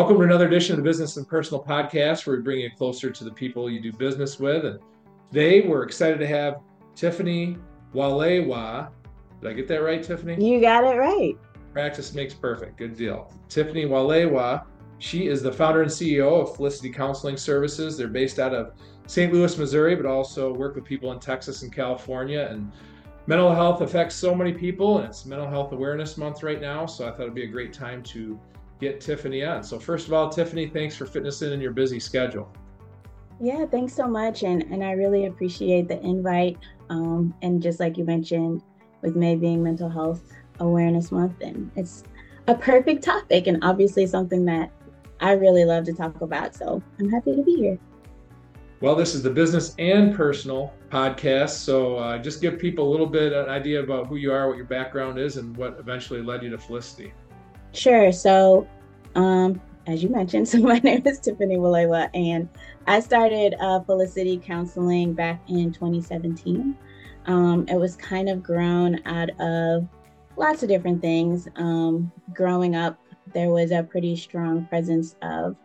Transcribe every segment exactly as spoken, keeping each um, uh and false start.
Welcome to another edition of the Business and Personal Podcast, where we bring you closer to the people you do business with. And today we're excited to have Tiffany Walewa. Did I get that right, Tiffany? You got it right. Practice makes perfect. Good deal. Tiffany Walewa. She is the founder and C E O of Felicity Counseling Services. They're based out of Saint Louis, Missouri, but also work with people in Texas and California. And mental health affects so many people, and it's Mental Health Awareness Month right now. So I thought it'd be a great time to get Tiffany on. So first of all, Tiffany, thanks for fitting us in in your busy schedule. Yeah, thanks so much. And, and I really appreciate the invite. Um, and just like you mentioned, with May being Mental Health Awareness Month, and it's a perfect topic and obviously something that I really love to talk about. So I'm happy to be here. Well, this is the Business and Personal Podcast. So uh, just give people a little bit an idea about who you are, what your background is, and what eventually led you to Felicity. Sure. So, um, as you mentioned, so my name is Tiffany Walewa, and I started uh, Felicity Counseling back in twenty seventeen. Um, it was kind of grown out of lots of different things. Um, growing up, there was a pretty strong presence of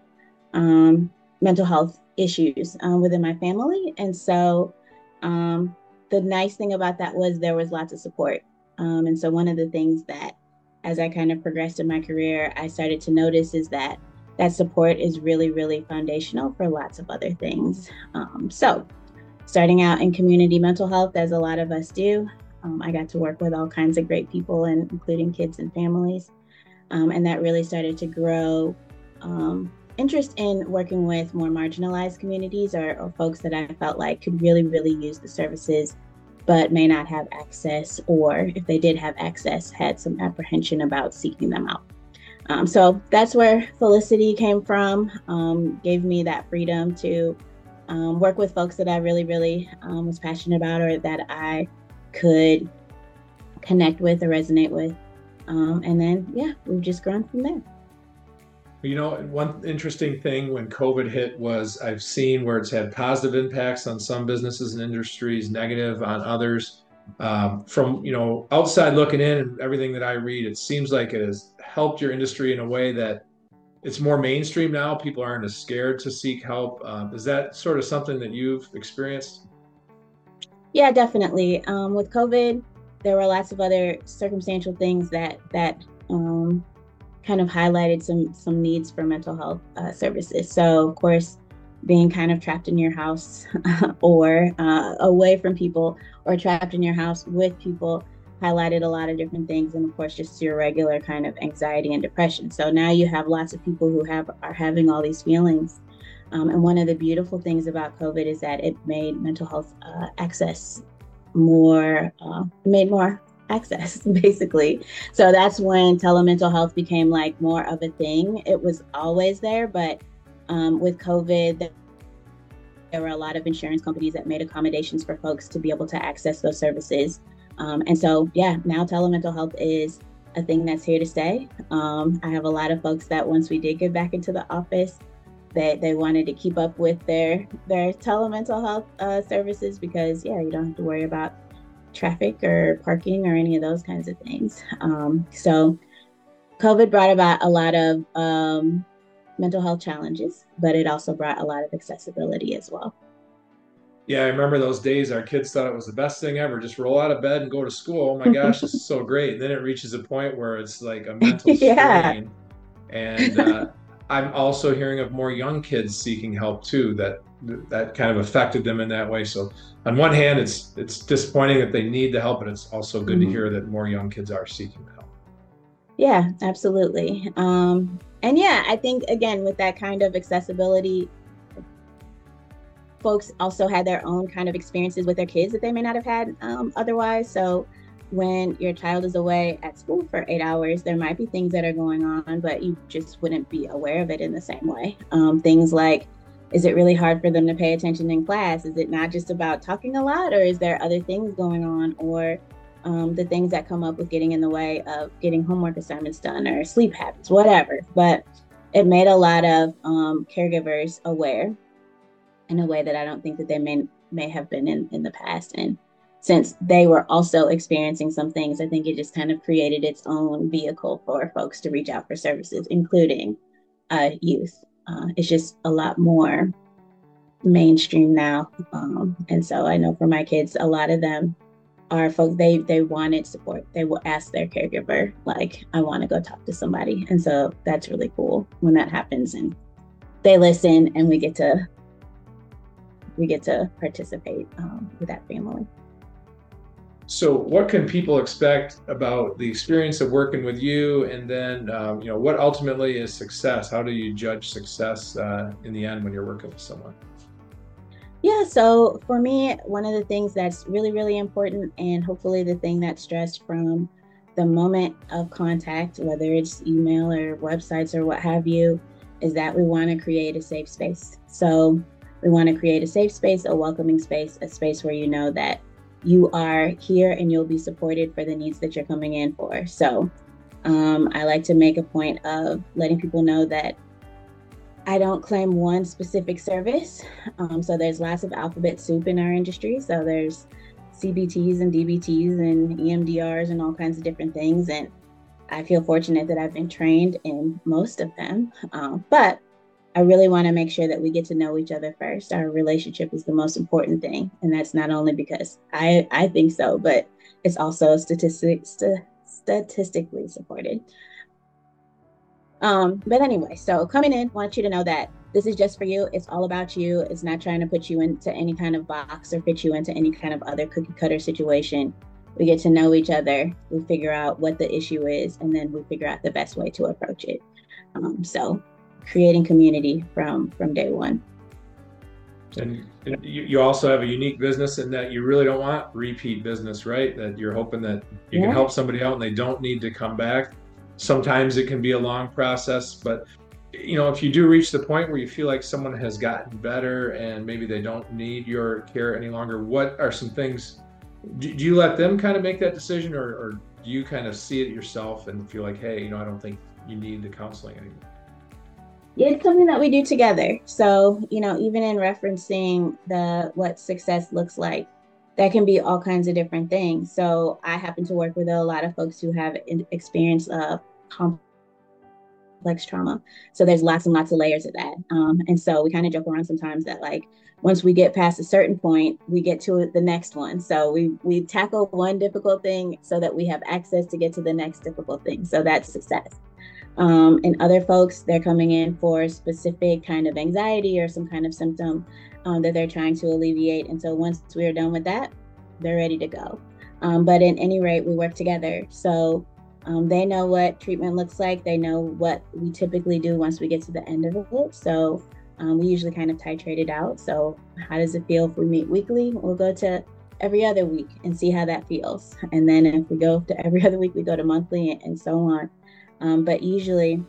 um, mental health issues um, within my family. And so um, the nice thing about that was there was lots of support. Um, and so one of the things that as I kind of progressed in my career, I started to notice is that that support is really, really foundational for lots of other things. Um, so starting out in community mental health, as a lot of us do, um, I got to work with all kinds of great people, and including kids and families. Um, and that really started to grow um, interest in working with more marginalized communities or, or folks that I felt like could really, really use the services but may not have access, or if they did have access, had some apprehension about seeking them out. Um, so that's where Felicity came from, um, gave me that freedom to um, work with folks that I really, really um, was passionate about, or that I could connect with or resonate with. Um, and then, yeah, we've just grown from there. You know, one interesting thing when COVID hit was I've seen where it's had positive impacts on some businesses and industries, negative on others. Um, from, you know, outside looking in and everything that I read, it seems like it has helped your industry in a way that it's more mainstream now. People aren't as scared to seek help. Um, is that sort of something that you've experienced? Yeah, definitely. Um, with COVID, there were lots of other circumstantial things that that um, kind of highlighted some some needs for mental health uh, services. So of course, being kind of trapped in your house or uh, away from people, or trapped in your house with people, highlighted a lot of different things. And of course, just your regular kind of anxiety and depression. So now you have lots of people who have are having all these feelings. Um, and one of the beautiful things about COVID is that it made mental health uh, access more, uh, made more access, basically. So that's when telemental health became like more of a thing. It was always there, but um, with COVID, there were a lot of insurance companies that made accommodations for folks to be able to access those services. Um, and so, yeah, now telemental health is a thing that's here to stay. Um, I have a lot of folks that once we did get back into the office, they, they wanted to keep up with their, their telemental health uh, services because, yeah, you don't have to worry about traffic or parking or any of those kinds of things. Um, so COVID brought about a lot of um, mental health challenges, but it also brought a lot of accessibility as well. Yeah, I remember those days our kids thought it was the best thing ever. Just roll out of bed and go to school. Oh my gosh, this is so great. And then it reaches a point where it's like a mental Yeah. strain. And uh, I'm also hearing of more young kids seeking help too, that that kind of affected them in that way. So on one hand, it's it's disappointing that they need the help, but it's also good Mm-hmm. to hear that more young kids are seeking help. Yeah, absolutely. Um, and yeah, I think, again, with that kind of accessibility, folks also had their own kind of experiences with their kids that they may not have had um, otherwise. So when your child is away at school for eight hours, there might be things that are going on, but you just wouldn't be aware of it in the same way. Um, things like, is it really hard for them to pay attention in class? Is it not just about talking a lot, or is there other things going on? Or um, the things that come up with getting in the way of getting homework assignments done, or sleep habits, whatever. But it made a lot of um, caregivers aware in a way that I don't think that they may may have been in, in the past. And since they were also experiencing some things, I think it just kind of created its own vehicle for folks to reach out for services, including uh, youth. Uh, it's just a lot more mainstream now. Um, and so I know for my kids, a lot of them are folks, they they wanted support. They will ask their caregiver, like, I want to go talk to somebody. And so that's really cool when that happens and they listen and we get to we get to participate um, with that family. So what can people expect about the experience of working with you? And then, um, you know, what ultimately is success? How do you judge success uh, in the end when you're working with someone? Yeah, so for me, one of the things that's really, really important, and hopefully the thing that's stressed from the moment of contact, whether it's email or websites or what have you, is that we want to create a safe space. So we want to create a safe space, a welcoming space, a space where you know that you are here and you'll be supported for the needs that you're coming in for. So um, I like to make a point of letting people know that I don't claim one specific service. Um, so there's lots of alphabet soup in our industry. So there's C B Ts and D B Ts and E M D Rs and all kinds of different things. And I feel fortunate that I've been trained in most of them. Um, but I really want to make sure that we get to know each other first. Our relationship is the most important thing. And that's not only because I, I think so, but it's also statistic, st- statistically supported. Um, but anyway, so coming in, want you to know that this is just for you. It's all about you. It's not trying to put you into any kind of box or fit you into any kind of other cookie cutter situation. We get to know each other. We figure out what the issue is, and then we figure out the best way to approach it. Um, so creating community from, from day one. And you, you also have a unique business in that you really don't want repeat business, right? That you're hoping that you yeah. can help somebody out and they don't need to come back. Sometimes it can be a long process, but you know, if you do reach the point where you feel like someone has gotten better and maybe they don't need your care any longer, what are some things, do, do you let them kind of make that decision, or, or do you kind of see it yourself and feel like, hey, you know, I don't think you need the counseling anymore? It's something that we do together. So, you know, even in referencing the what success looks like, that can be all kinds of different things. So I happen to work with a lot of folks who have experienced uh, complex trauma. So there's lots and lots of layers of that. Um, and so we kind of joke around sometimes that, like, once we get past a certain point, we get to the next one. So we we tackle one difficult thing so that we have access to get to the next difficult thing. So that's success. Um, and other folks, they're coming in for a specific kind of anxiety or some kind of symptom um, that they're trying to alleviate. And so once we're done with that, they're ready to go. Um, but at any rate, we work together. So um, they know what treatment looks like. They know what we typically do once we get to the end of it. So um, we usually kind of titrate it out. So how does it feel if we meet weekly? We'll go to every other week and see how that feels. And then if we go to every other week, we go to monthly and, and so on. Um, but usually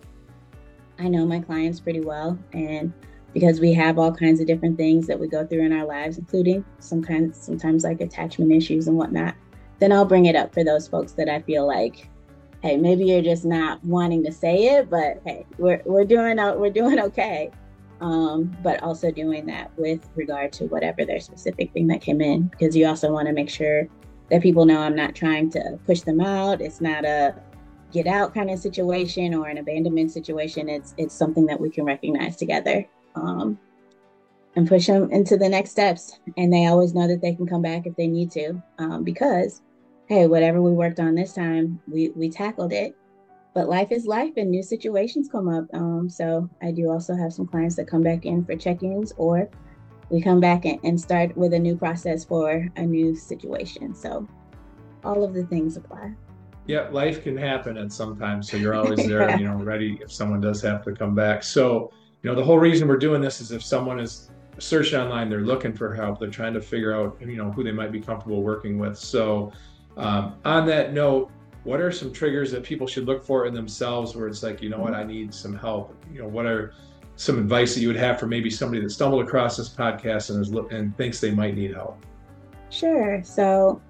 I know my clients pretty well, and because we have all kinds of different things that we go through in our lives, including some kinds, sometimes like attachment issues and whatnot, then I'll bring it up for those folks that I feel like, hey, maybe you're just not wanting to say it, but hey, we're we're doing we're doing okay. Um, but also doing that with regard to whatever their specific thing that came in, because you also want to make sure that people know I'm not trying to push them out. It's not a get out kind of situation or an abandonment situation. It's it's something that we can recognize together um, and push them into the next steps. And they always know that they can come back if they need to, um, because, hey, whatever we worked on this time, we, we tackled it. But life is life and new situations come up. Um, so I do also have some clients that come back in for check-ins, or we come back and, and start with a new process for a new situation. So all of the things apply. Yeah, life can happen at some time, so you're always there, you know, ready if someone does have to come back. So, you know, the whole reason we're doing this is if someone is searching online, they're looking for help, they're trying to figure out, you know, who they might be comfortable working with. So, um, on that note, what are some triggers that people should look for in themselves where it's like, you know what, I need some help? You know, what are some advice that you would have for maybe somebody that stumbled across this podcast and is and thinks they might need help? Sure. So,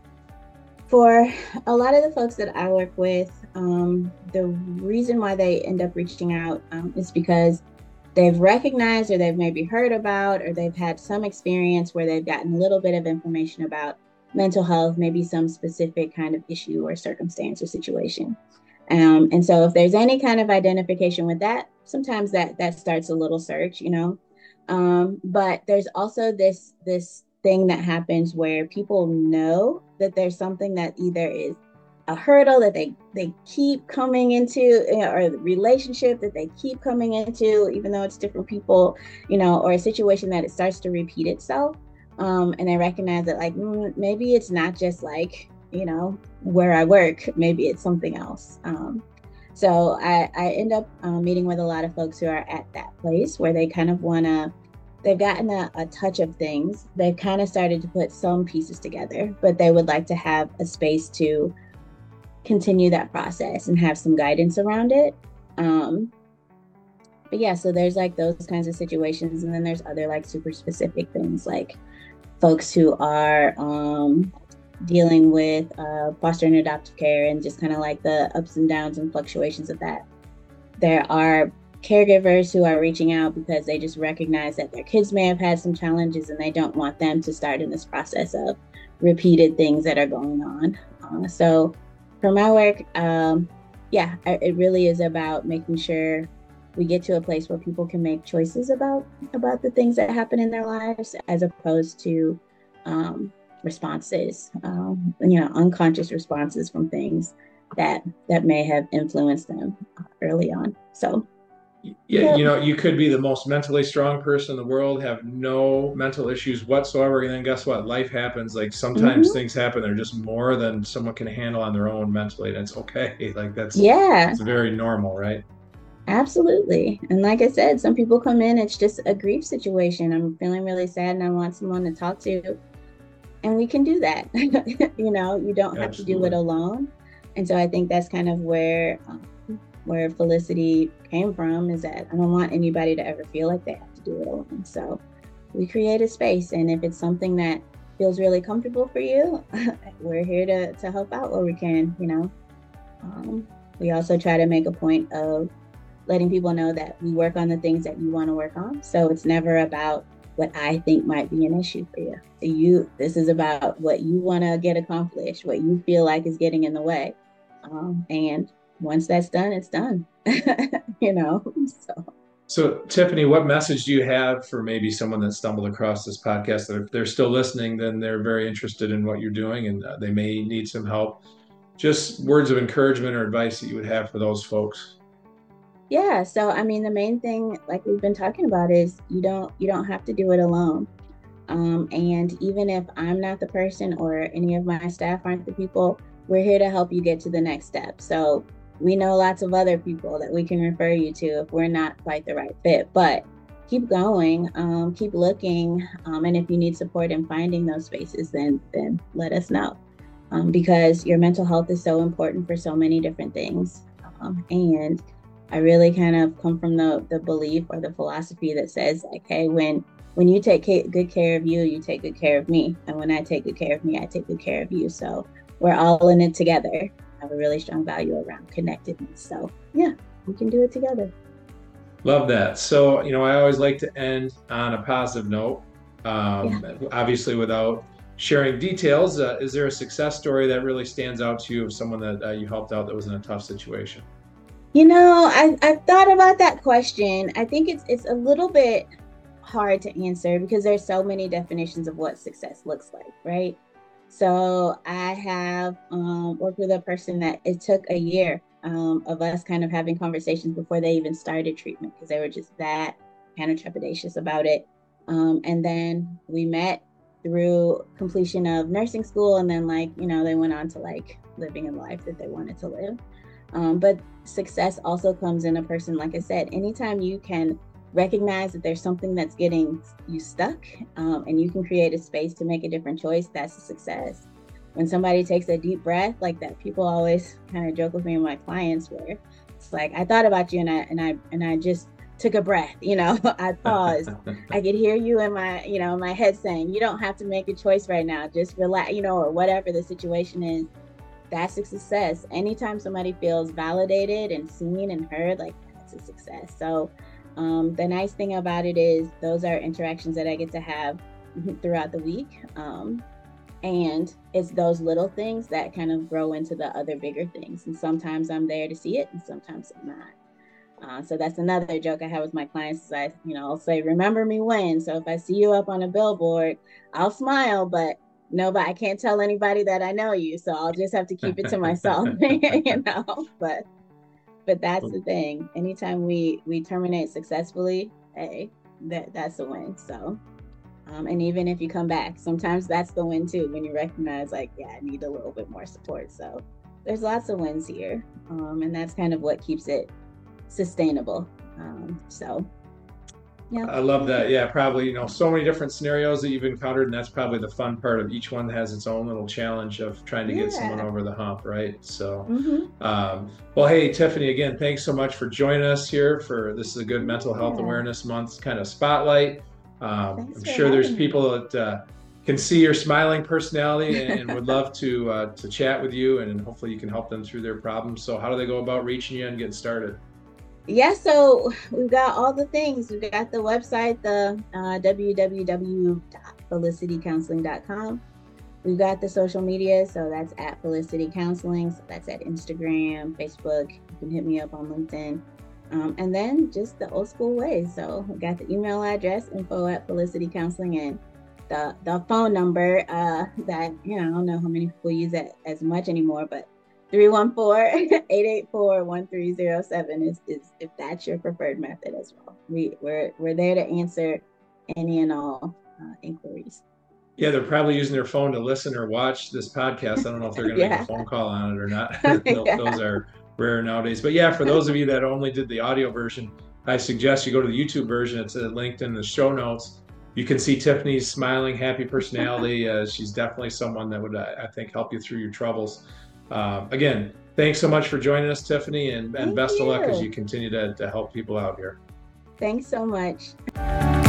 for a lot of the folks that I work with, um, the reason why they end up reaching out um, is because they've recognized, or they've maybe heard about, or they've had some experience where they've gotten a little bit of information about mental health, maybe some specific kind of issue or circumstance or situation. Um, and so if there's any kind of identification with that, sometimes that that starts a little search, you know. Um, but there's also this this thing that happens where people know that there's something that either is a hurdle that they they keep coming into, you know, or the relationship that they keep coming into, even though it's different people, you know, or a situation that it starts to repeat itself. Um, and they recognize that like mm, maybe it's not just like, you know, where I work, maybe it's something else. Um, so I, I end up um, meeting with a lot of folks who are at that place where they kind of want to, they've gotten a, a touch of things. They've kind of started to put some pieces together, but they would like to have a space to continue that process and have some guidance around it. Um, but yeah, so there's like those kinds of situations. And then there's other like super specific things like folks who are um, dealing with uh, foster and adoptive care and just kind of like the ups and downs and fluctuations of that. There are caregivers who are reaching out because they just recognize that their kids may have had some challenges and they don't want them to start in this process of repeated things that are going on. Uh, so for my work, um, yeah, it really is about making sure we get to a place where people can make choices about about the things that happen in their lives, as opposed to um, responses, um, you know, unconscious responses from things that that may have influenced them early on. So, Yeah, yeah. you know, you could be the most mentally strong person in the world, have no mental issues whatsoever, and then guess what? Life happens. Like sometimes Mm-hmm. things happen that are just more than someone can handle on their own mentally, and it's okay. Like that's Yeah, it's very normal, right? absolutely. And like I said, some people come in, it's just a grief situation. I'm feeling really sad and I want someone to talk to. And we can do that. You know, you don't have to do it Absolutely. alone. And so I think that's kind of where um, where Felicity came from, is that I don't want anybody to ever feel like they have to do it alone. So we create a space. And if it's something that feels really comfortable for you, we're here to, to help out where we can, you know. Um, we also try to make a point of letting people know that we work on the things that you want to work on. So it's never about what I think might be an issue for you. You, this is about what you want to get accomplished, what you feel like is getting in the way. Um, and once that's done, it's done, you know? So, So, Tiffany, what message do you have for maybe someone that stumbled across this podcast that if they're still listening, then they're very interested in what you're doing and uh, they may need some help? Just words of encouragement or advice that you would have for those folks. yeah. So, I mean, the main thing, like we've been talking about, is you don't, you don't have to do it alone. Um, and even if I'm not the person or any of my staff aren't the people, we're here to help you get to the next step. So we know lots of other people that we can refer you to if we're not quite the right fit, but keep going, um, keep looking. Um, and if you need support in finding those spaces, then, then let us know. Um, because your mental health is so important for so many different things. Um, and I really kind of come from the, the belief or the philosophy that says like, hey, when when you take ca- good care of you, you take good care of me. And when I take good care of me, I take good care of you. So we're all in it together. I have a really strong value around connectedness. So yeah, we can do it together. Love that. So, you know, I always like to end on a positive note. Yeah. Um, obviously, without sharing details, uh, is there a success story that really stands out to you of someone that uh, you helped out that was in a tough situation? You know, I, I've thought about that question. I think it's it's a little bit hard to answer because there's so many definitions of what success looks like, right? So I have um, worked with a person that it took a year um, of us kind of having conversations before they even started treatment because they were just that kind of trepidatious about it. Um, and then we met through completion of nursing school, and then like, you know, they went on to like living a life that they wanted to live. Um, but success also comes in a person, like I said, anytime you can recognize that there's something that's getting you stuck um, and you can create a space to make a different choice, that's a success. When somebody takes a deep breath like that, people always kind of joke with me and my clients where it's like, I thought about you and I and I and I just took a breath, you know, I paused. I could hear you in my, you know, my head saying, you don't have to make a choice right now, just relax, you know, or whatever the situation is. That's a success. Anytime somebody feels validated and seen and heard, like that's a success. So um, the nice thing about it is those are interactions that I get to have throughout the week. Um, And it's those little things that kind of grow into the other bigger things. And sometimes I'm there to see it, and sometimes I'm not. Uh, so that's another joke I have with my clients is I, you know, I'll say, remember me when. So if I see you up on a billboard, I'll smile, but no, but I can't tell anybody that I know you. So I'll just have to keep it to myself, you know, but, but that's the thing. Anytime we, we terminate successfully, hey, that that's a win. So, um, and even if you come back, sometimes that's the win too, when you recognize like, yeah, I need a little bit more support. So there's lots of wins here. Um, and that's kind of what keeps it sustainable. Um, so yeah. I love that. Yeah, probably, you know, so many different scenarios that you've encountered, and that's probably the fun part of each one has its own little challenge of trying to yeah. get someone over the hump, right? So, mm-hmm. um, well, hey, Tiffany, again, thanks so much for joining us here for, this is a good Mental yeah. Health Awareness Month kind of spotlight. Um, I'm sure there's me. people that uh, can see your smiling personality and, and would love to uh, to chat with you, and hopefully you can help them through their problems. So how do they go about reaching you and getting started? Yeah, so we've got all the things. We've got the website, the uh, w w w dot felicity counseling dot com. We've got the social media, so that's at Felicity Counseling. So that's at Instagram, Facebook. You can hit me up on LinkedIn. Um, and then just the old school way. So we got the email address, info at Felicity Counseling, and the the phone number uh, that, you know, I don't know how many people use that as much anymore, but three one four, eight eight four, one three zero seven is, is if that's your preferred method as well. We, we're, we're there to answer any and all uh, inquiries. Yeah, they're probably using their phone to listen or watch this podcast. I don't know if they're going to yeah. make a phone call on it or not. those, yeah. those are rare nowadays. But yeah, for those of you that only did the audio version, I suggest you go to the YouTube version. It's linked in the show notes. You can see Tiffany's smiling, happy personality. Uh, she's definitely someone that would, I think, help you through your troubles. Uh, again, thanks so much for joining us, Tiffany, and, and best you. of luck as you continue to, to help people out here. Thanks so much.